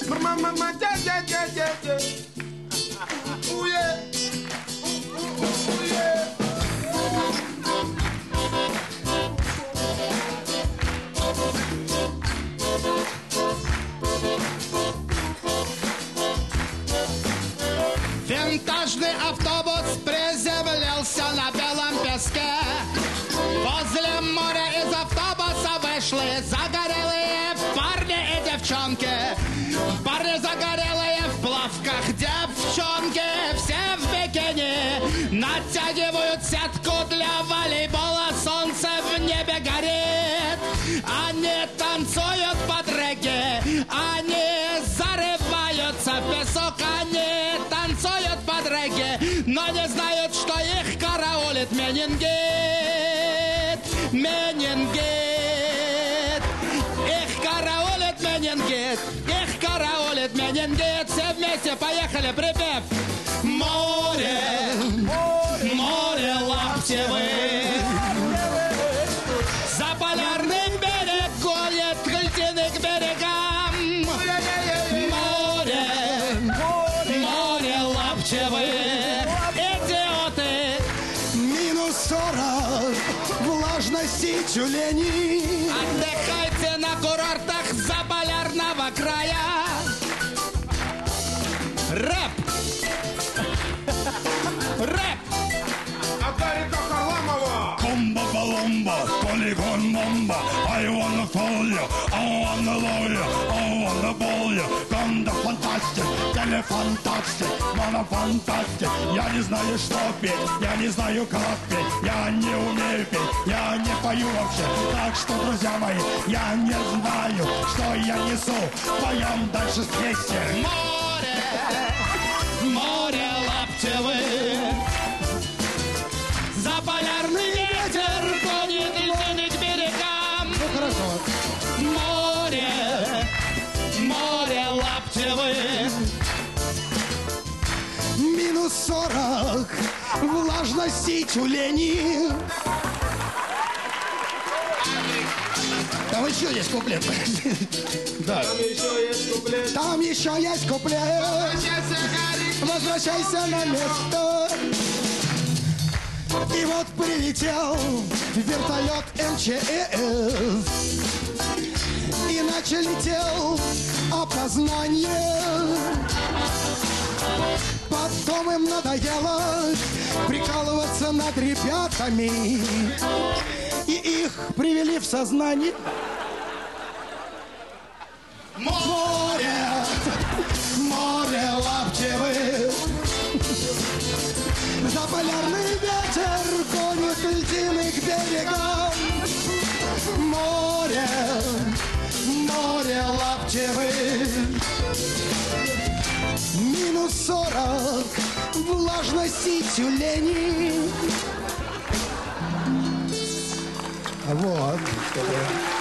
Мама, дядя. Уе. Винтажный автобус приземлился на белом песке. Возле моря из автобуса вышли загорелые парни и девчонки. Парни загорелые в плавках, девчонки все в бикини. Натягивают сетку для волейбола, солнце в небе горит. Они танцуют под регги, они зарываются в песок, они танцуют под регги, но не знают, что их караулит менингит. Менингит. Их караулит менингит. Их караулит менингит. Все вместе поехали, припев. Море, море лаптевых, за полярным берег гонят льдины к берегам. Море, море лаптевых, идиоты. -40, влажности тюлени. Отдыхайте на курортах заполярного края. Рэп! Рэп! Атарика Харламова. Комбо-баломба, полигон-бомба. I wanna call you, I wanna love you, I wanna ball you. Конда фантастик, телефантастик, монофантастик. Я не знаю, что петь, я не знаю, как петь. Я не умею петь, я не пою вообще. Так что, друзья мои, я не знаю, что я несу. Поем дальше с песней. Море, море лаптевых, за полярный ветер гонит льдины к берегам. Море, море лаптевых. -40, влажности тюлени. Там еще есть куплет. Да. Там еще есть куплет. Там еще есть куплет. Возвращайся на место. И вот прилетел вертолет МЧС. Иначе летел опознание. Потом им надоело прикалываться над ребятами. И их привели в сознание. Море, море лаптевых, за полярный ветер гонит льдины к берегам. Море, море лаптевых, -40, влажности тюлени. Вот.